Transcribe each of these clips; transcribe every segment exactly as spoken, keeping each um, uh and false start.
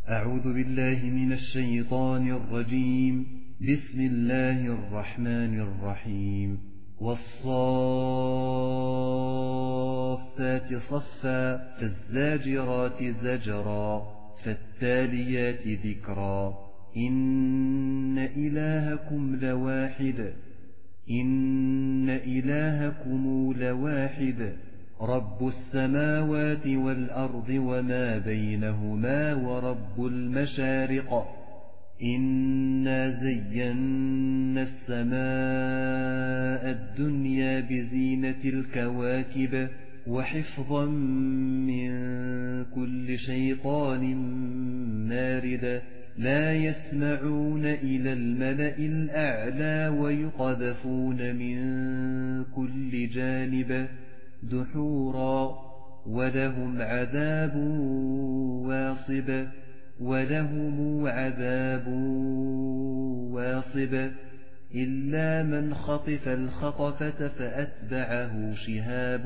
أعوذ بالله من الشيطان الرجيم. بسم الله الرحمن الرحيم. والصافات صفا فالزاجرات زجرا فالتاليات ذكرا إن إلهكم لواحد إن إلهكم لواحد رب السماوات والأرض وما بينهما ورب المشارق إنا زينا السماء الدنيا بزينة الكواكب وحفظا من كل شيطان مارد لا يسمعون إلى الملأ الأعلى ويقذفون من كل جانب دحورا ولهم عذاب واصب ولهم عذاب واصب إلا من خطف الخطفة فأتبعه شهاب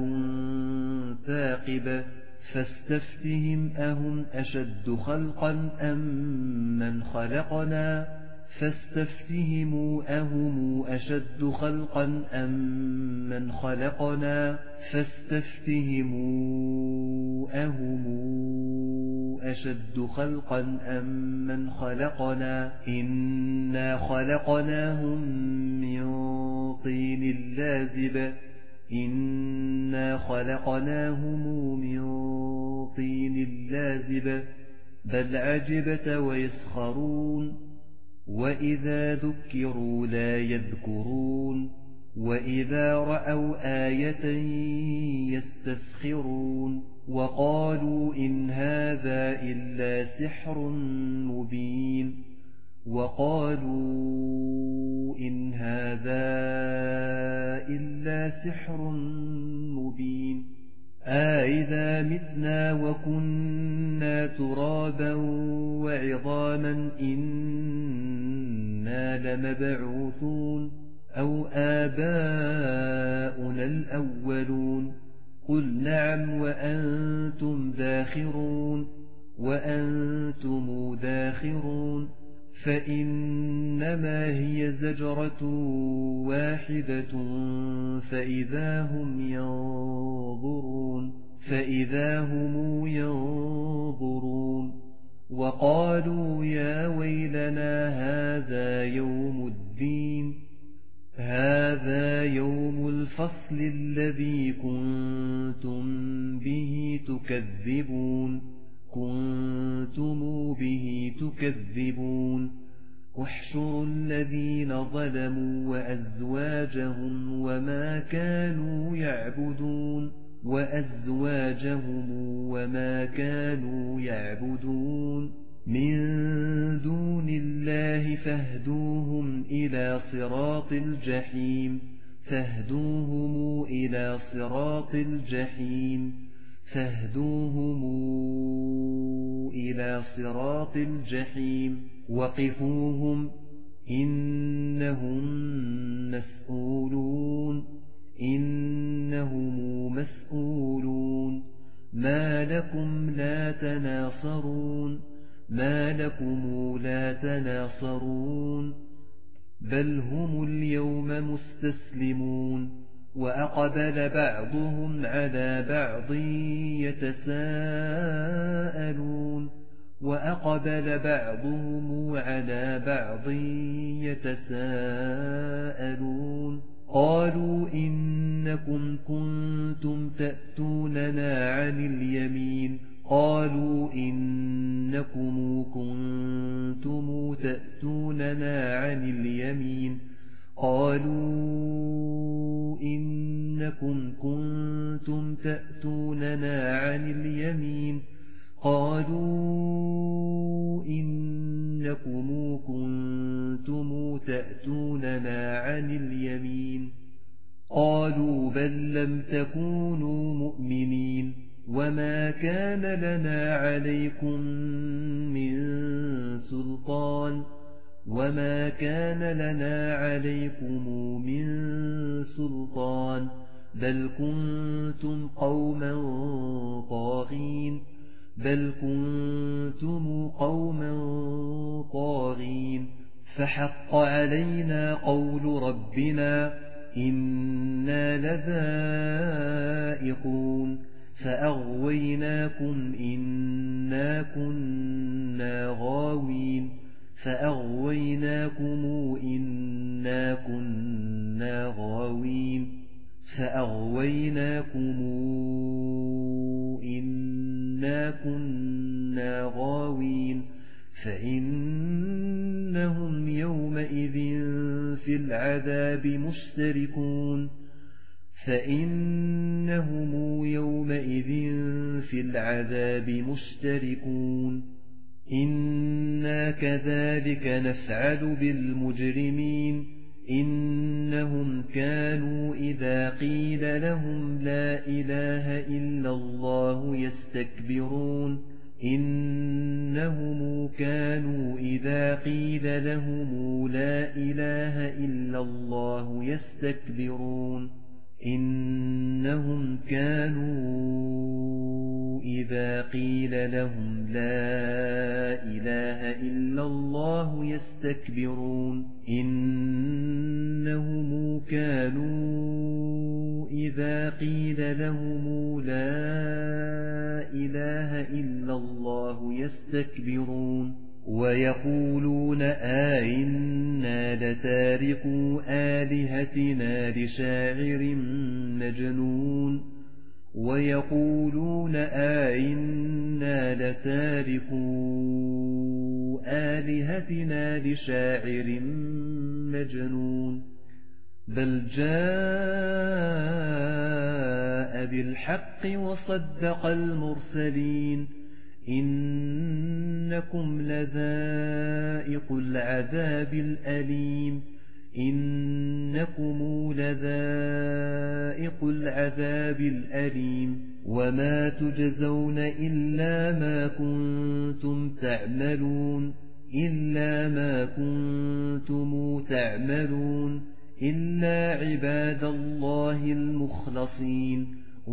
ثاقب فاستفتهم أهم أشد خلقا أم من خلقنا فاستفتهم أهم أشد خلقا أم من خلقنا فاستفتهم أهم أشد خلقا أم من خلقنا إنا خلقناهم من طين لازب إنا خلقناهم من طين لازب بل عجبت ويسخرون وإذا ذكروا لا يذكرون وإذا رأوا آية يستسخرون وقالوا إن هذا إلا سحر مبين وقالوا إن هذا إلا سحر مبين أإذا متنا وكنا ترابا وعظاما إنا لمبعوثون أو آباؤنا الأولون قل نعم وأنتم داخرون وأنتم داخرون فإنما هي زجرة واحدة فإذا هم ينظرون فإذا هم ينظرون وقالوا يا ويلنا هذا يوم الدين هذا يوم الفصل الذي كنتم به تكذبون كنتم به تكذبون احشروا الذين ظلموا وأزواجهم وما كانوا يعبدون وأزواجهم وما كانوا يعبدون من دون الله فاهدوهم إلى صراط الجحيم فاهدوهم إلى صراط الجحيم فاهدوهم إلى صراط الجحيم وقفوهم إنهم مسؤولون إنهم مسؤولون ما لكم لا تناصرون ما لكم لا تناصرون بل هم اليوم مستسلمون وأقبل بعضهم على بعض يتساءلون وأقبل بعضهم على بعض يتساءلون قالوا إنكم كنتم تأتوننا عن اليمين قالوا إنكم كنتم تأتوننا عن اليمين قالوا إنكم كنتم تأتوننا عن اليمين قالوا إنكم كنتم تأتوننا عن اليمين قالوا بل لم تكونوا مؤمنين وما كان لنا عليكم من سلطان وما كان لنا عليكم من سلطان بل كنتم قوما طاغين بل كنتم قوما طاغين فحق علينا قول ربنا إنا لذائقون فأغويناكم إنا كنا غاوين فأغويناكم إنا كنا غاوين فأغويناكم إنا كنا غاوين فإنهم يومئذ في العذاب مشتركون فإنهم يومئذ في العذاب مشتركون إنا كذلك نفعل بالمجرمين إنهم كانوا إذا قيل لهم لا إله إلا الله يستكبرون إنهم كانوا إذا قيل لهم لا إله إلا الله يستكبرون إنهم كانوا إذا قيل لهم لا إله إلا الله يستكبرون إنهم كانوا إذا قيل لهم لا إله إلا الله يستكبرون ويقولون آئنا لتاركوا آلهتنا لشاعر مجنون ويقولون آئنا لتاركوا آلهتنا لشاعر مجنون بل جاء بالحق وصدق المرسلين إنكم لذائق العذاب الأليم إنكم لذائق العذاب الأليم وما تجزون إلا ما كنتم تعملون إلا ما كنتم تعملون إلا عباد الله المخلصين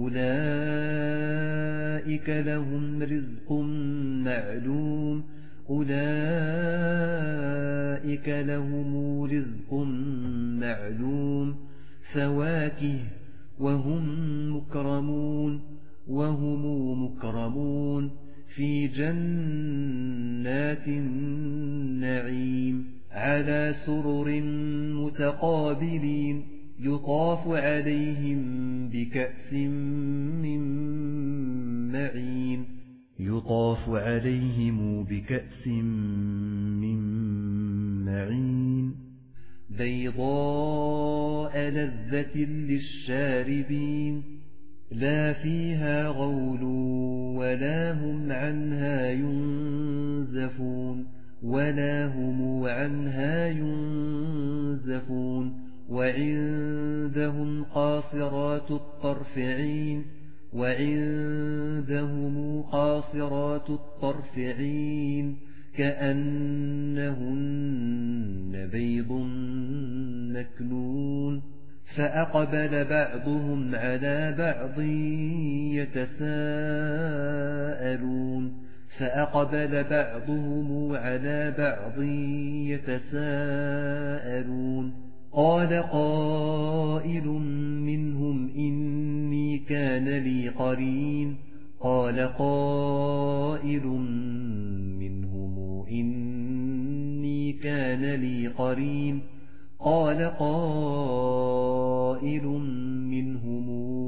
أولئك لهم رزق معلوم أولئك لهم رزق معلوم فواكه وهم مكرمون وهم مكرمون في جنات النعيم على سرر متقابلين يطاف عليهم بكأس من معين يطاف عليهم بكأس من معين بيضاء لذة للشاربين لا فيها غول ولا هم عنها ينزفون ولا هم عنها ينزفون وعندهم قاصرات الطرف عين وعندهم قاصرات الطرف عين كأنهن بيض مكنون فأقبل بعضهم على بعض يتساءلون فأقبل بعضهم على بعض يتساءلون قال قائل منهم إني كان لي قرين قال قائل منهم إني كان لي قرين قال قائل منهم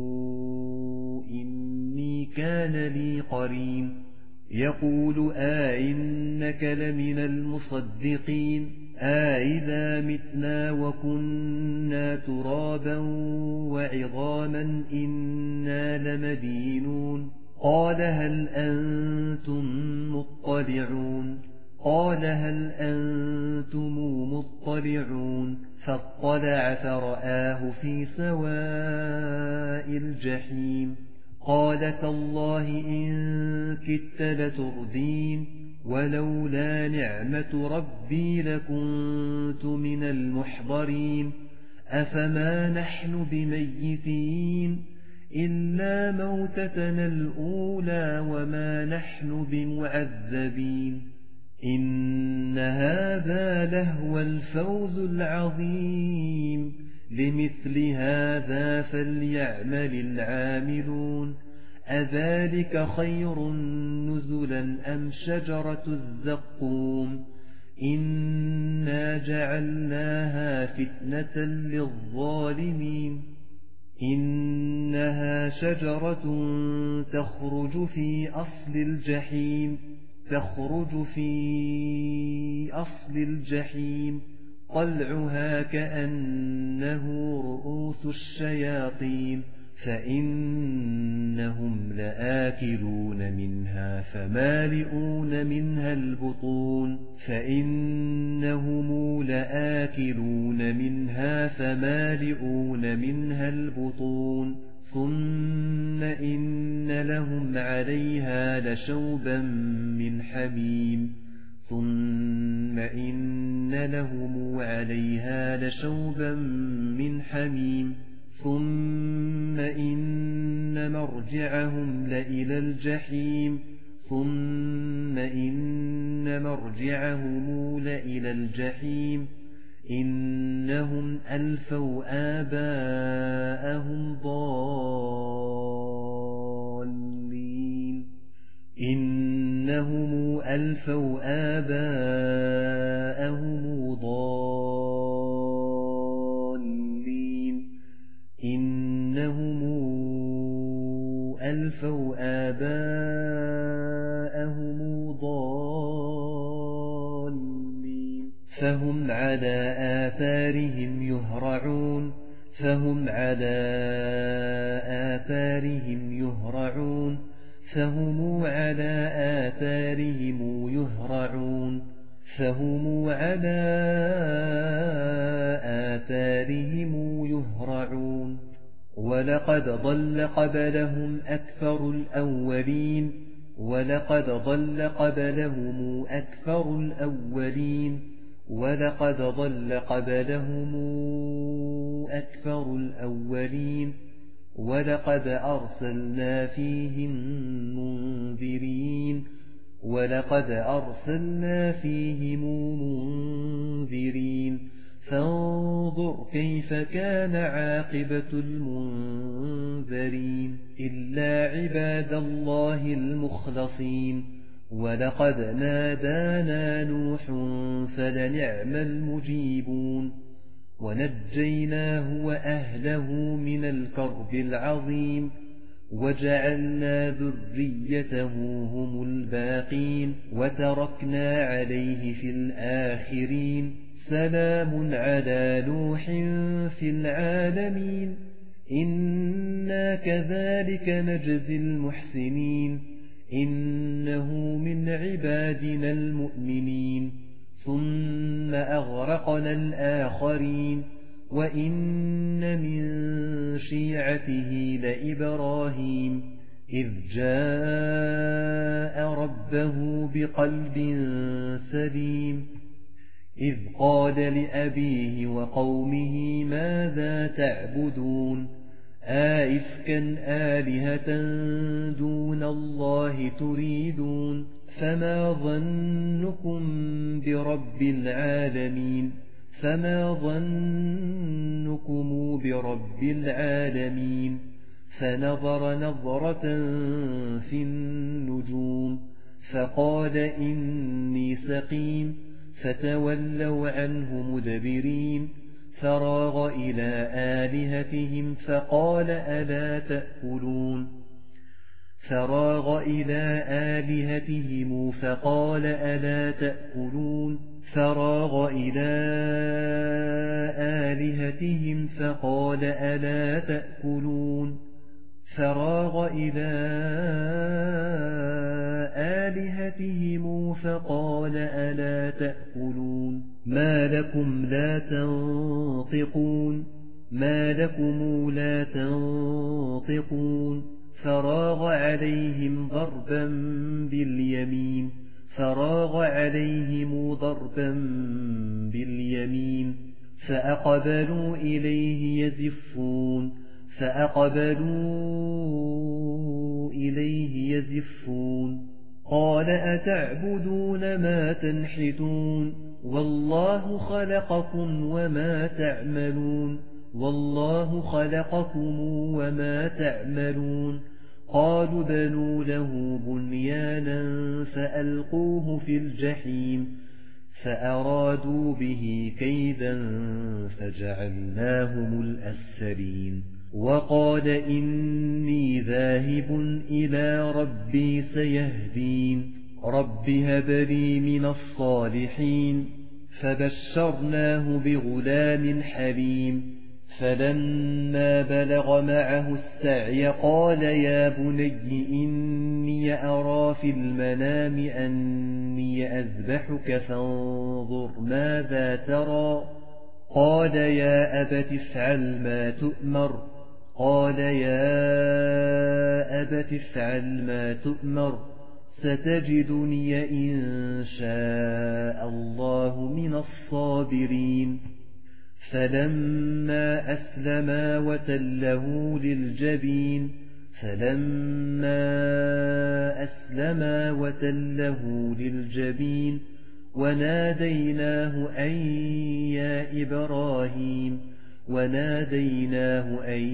إني كان لي قرين يقول آئنك لمن المصدقين آئذا متنا وكنا ترابا وعظاما إنا لمدينون قال هل أنتم مطلعون قال هل أنتم مطلعون فاطلع فرآه في سواء الجحيم قال تالله إن كدت لتردين ولولا نعمة ربي لكنت من المحضرين أفما نحن بميتين إلا موتتنا الأولى وما نحن بمعذبين إن هذا لهو الفوز العظيم لمثل هذا فليعمل العاملون أذلك خير نزلا أم شجرة الزقوم إنا جعلناها فتنة للظالمين إنها شجرة تخرج في أصل الجحيم تخرج في أصل الجحيم طلعها كأنه رؤوس الشياطين فإنهم لآكلون منها فمالئون منها البطون فإنهم لآكلون منها فمالئون منها البطون ثم إن لهم عليها لشوبا من حميم ثم إن لهم عليها لشوبا من حميم ثم إن مرجعهم لإلى الجحيم ثم إن مرجعهم لإلى الجحيم إنهم ألفوا آباءهم ضالين إنهم ألفوا آباءهم ضالين إنهم ألفوا آباءهم ضالين فهم على آثارهم يهرعون فهم على آثارهم يهرعون فهم على آثارهم يهرعون فهم على آثارهم يهرعون ولقد ضل قبلهم أكثر الأولين ولقد ضل قبلهم أكثر الأولين ولقد ضل قبلهم أكثر الأولين ولقد أرسلنا فيهم منذرين ولقد أرسلنا فيهم منذرين فانظر كيف كان عاقبة المنذرين إلا عباد الله المخلصين ولقد نادانا نوح فلنعم المجيبون ونجيناه وأهله من الكرب العظيم وجعلنا ذريته هم الباقين وتركنا عليه في الآخرين سلام على نوح في العالمين إنا كذلك نجزي المحسنين إنه من عبادنا المؤمنين ثم أغرقنا الآخرين وإن من شيعته لإبراهيم إذ جاء ربه بقلب سليم إذ قال لأبيه وقومه ماذا تعبدون آئفكا آلهة دون الله تريدون فما ظنكم برب العالمين فما ظنكم برب العالمين فنظر نظرة في النجوم فقال إني سقيم فتولوا عنه مدبرين فراغ إلى آلهتهم فقال ألا تأكلون فراغ إلى آلهتهم فقال ألا تأكلون فراغ إلى آلهتهم فقال ألا تأكلون فراغ إلى آلهتهم فقال ألا تأكلون ما لكم لا تنطقون ما لكم لا تنطقون فراغ عليهم ضربا باليمين فراغ عليهم ضربا باليمين فأقبلوا إليه يزفون فأقبلوا إليه يزفون قال أتعبدون ما تنحتون والله خلقكم وما تعملون والله خلقكم وما تعملون قالوا بنوا له بنيانا فألقوه في الجحيم فأرادوا به كيدا فجعلناهم الأسفلين وقال إني ذاهب إلى ربي سيهدين رب هب لي من الصالحين فبشرناه بغلام حليم فلما بلغ معه السعي قال يا بني إني أرى في المنام أني أذبحك فانظر ماذا ترى قال يا أبت افعل ما تؤمر قال يا أبت افعل ما تؤمر ستجدني إن شاء الله من الصابرين فلما أسلما وتله للجبين فلما أسلما وتله للجبين وناديناه أن يا إبراهيم وناديناه أن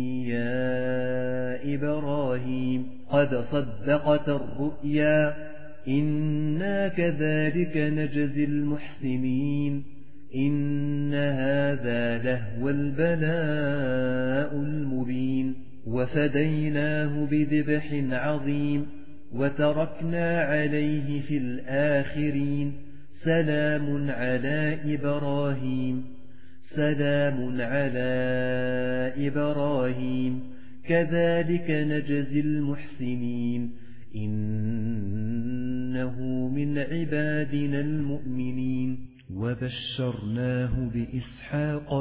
يا إبراهيم قد صدقت الرؤيا إنا كذلك نجزي المحسنين إن هذا لهو البلاء المبين وفديناه بذبح عظيم وتركنا عليه في الآخرين سلام على إبراهيم سلام على إبراهيم كذلك نجزي المحسنين إنه من عبادنا المؤمنين وبشرناه بإسحاق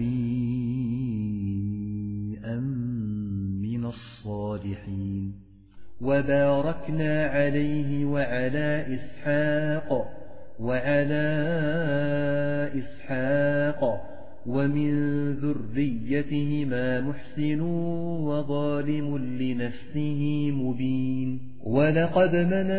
نبيا من الصالحين وباركنا عليه وعلى إسحاق وعلى إسحاق ومن ذريتهما محسن وظالم لنفسه مبين ولقد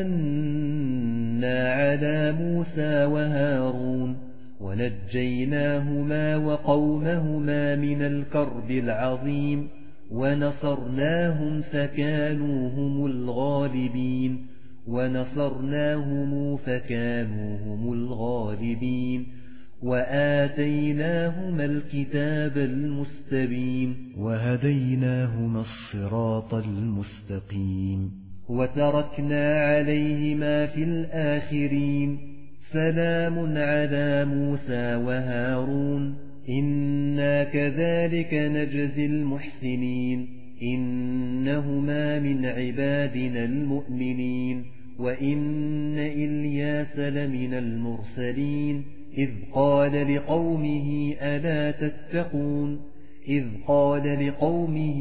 مننا على موسى وهارون ونجيناهما وقومهما من الكرب العظيم ونصرناهم فكانوا هم الغالبين ونصرناهم فكانوا هم الغالبين وآتيناهما الكتاب المستبين وهديناهما الصراط المستقيم وتركنا عليهما في الآخرين سلام على موسى وهارون إنا كذلك نجزي المحسنين إنهما من عبادنا المؤمنين وإن إلياس لمن المرسلين إذ قال لقومه ألا تتقون إذ قال لقومه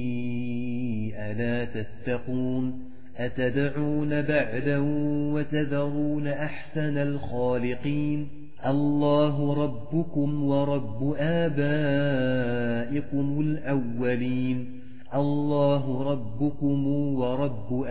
ألا تتقون أتدعون بعدا وتذرون أحسن الخالقين الله ربكم ورب آبائكم الأولين الله ربكم ورب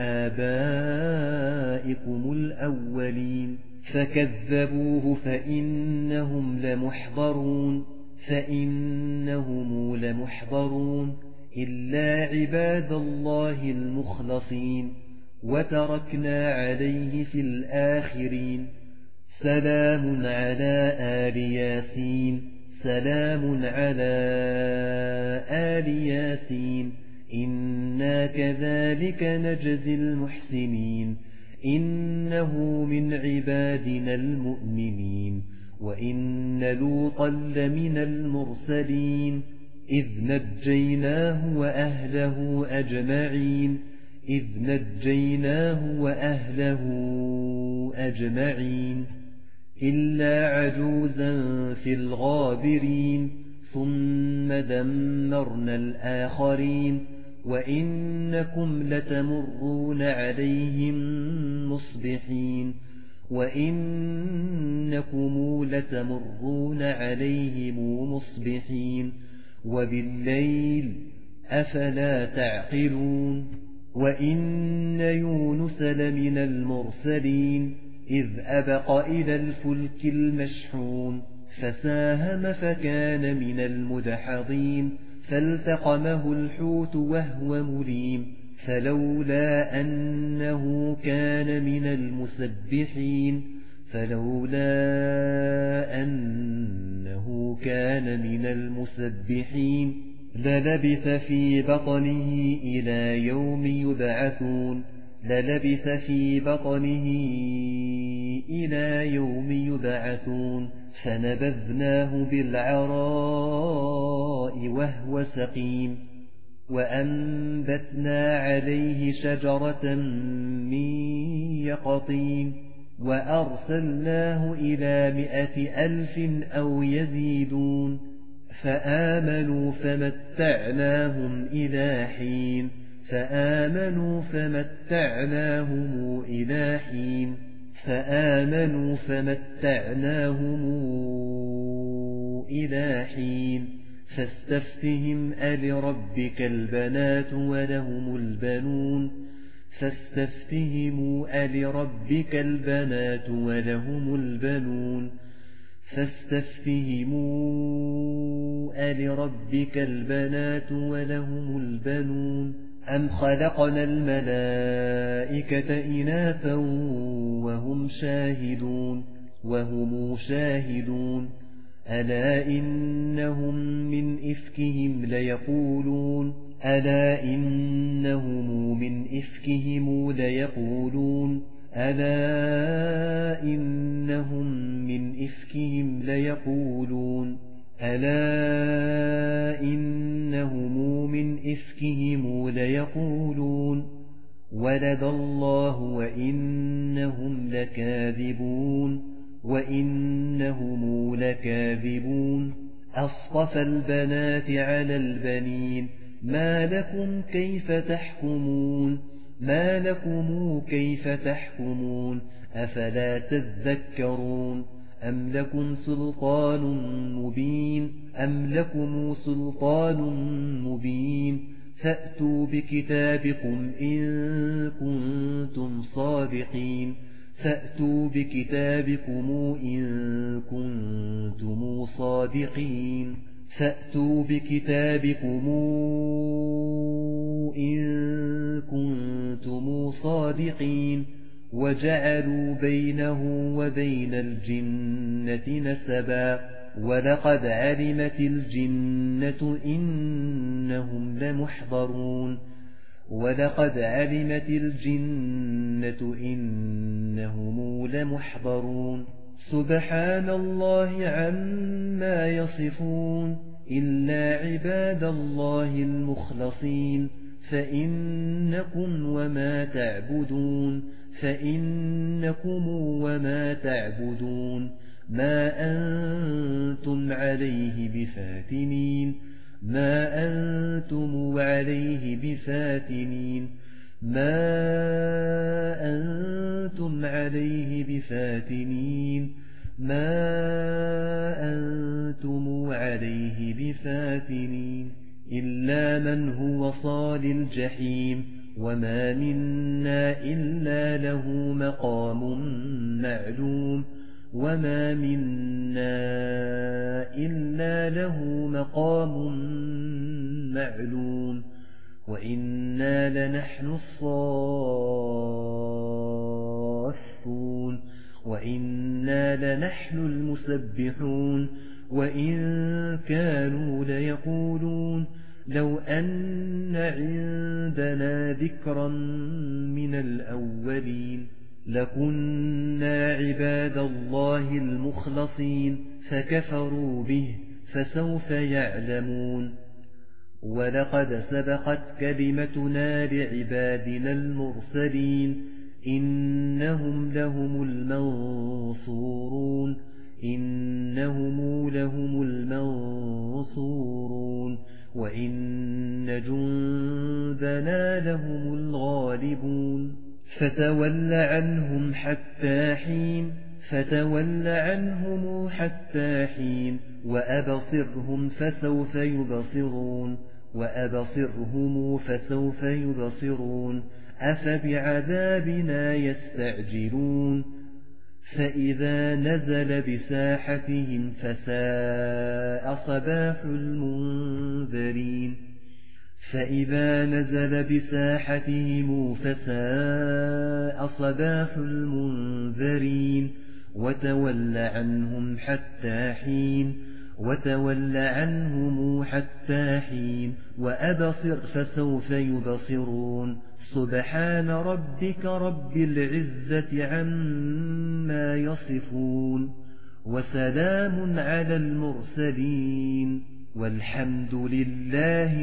آبائكم الأولين فكذبوه فإنهم لمحضرون فإنهم لمحضرون إلا عباد الله المخلصين وتركنا عليه في الآخرين سلام على آل ياسين سلام على آل ياسين إنا كذلك نجزي المحسنين إنه من عبادنا المؤمنين وإن لوطا لمن المرسلين إذ نجيناه وأهله أجمعين إذ نجيناه وأهله أجمعين إلا عجوزا في الغابرين ثم دمرنا الآخرين وإنكم لتمرون عليهم مصبحين وإنكم لتمرون عليهم مصبحين وبالليل أفلا تعقلون وإن يونس لمن المرسلين إذ أبق إلى الفلك المشحون فساهم فكان من المدحضين فالتقمه الحوت وهو مليم فلولا أنه كان من المسبحين فلولا أنه كان من المسبحين للبث في بطنه إلى يوم يبعثون للبث في بطنه إلى يوم يبعثون فنبذناه بالعراء وهو سقيم وأنبتنا عليه شجرة من يقطين وأرسلناه إلى مائة ألف أو يزيدون فآمنوا فمتعناهم إلى حين فآمنوا فمتعناهم إلى حين فآمنوا فمتعناهم إلى حين فاستفتهم ألربك البنات ولهم البنون فاستفتهم ألربك البنات ولهم البنون فاستفتهم ألربك البنات ولهم البنون أم خلقنا الملائكة إناثا وهم شاهدون وهم شاهدون ألا إنهم من إفكهم ليقولون ألا إنهم من إفكهم ليقولون ألا إنهم من إفكهم ليقولون ألا إنهم من إفكهم ليقولون ولد الله وإنهم لكاذبون وإنهم لكاذبون أصطفى البنات على البنين ما لكم كيف تحكمون ما لكم كيف تحكمون أفلا تذكرون أم لكم سلطان مبين أم لكم سلطان مبين فأتوا بكتابكم إن كنتم صادقين فأتوا بكتابكم إن كنتم صادقين فأتوا بكتابكم إن كنتم صادقين وجعلوا بينه وبين الجنة نسبا ولقد علمت الجنة إنهم لمحضرون ولقد علمت الجنة إنهم لمحضرون سبحان الله عما يصفون إلا عباد الله المخلصين فإنكم وما تعبدون فإنكم وما تعبدون ما أنتم عليه بفاتنين ما أنتم عليه بفاتنين ما أنتم عليه بفاتنين ما أنتم عليه بفاتنين إلا من هو صال الجحيم وما منا إلا له مقام معلوم وما منا إلا له مقام معلوم وإنا لنحن الصافون وإنا لنحن المسبحون وإن كانوا ليقولون لو أن عندنا ذكرا من الأولين لكنا عباد الله المخلصين فكفروا به فسوف يعلمون ولقد سبقت كلمتنا لعبادنا المرسلين إنهم لهم المنصورون إنهم لهم المنصورون وإن جندنا لهم الغالبون فتول عنهم حتى حين فتول عنهم حتى حين وأبصرهم فسوف يبصرون وأبصرهم فسوف يبصرون أفبعذابنا يستعجلون فإذا نزل بساحتهم فساء صباح المنذرين فإذا نزل بساحتهم فساء صباح المنذرين وتول عنهم حتى حين وتول عنهم حتى حين وأبصر فسوف يبصرون سبحان ربك رب العزة عما يصفون وسلام على المرسلين والحمد لله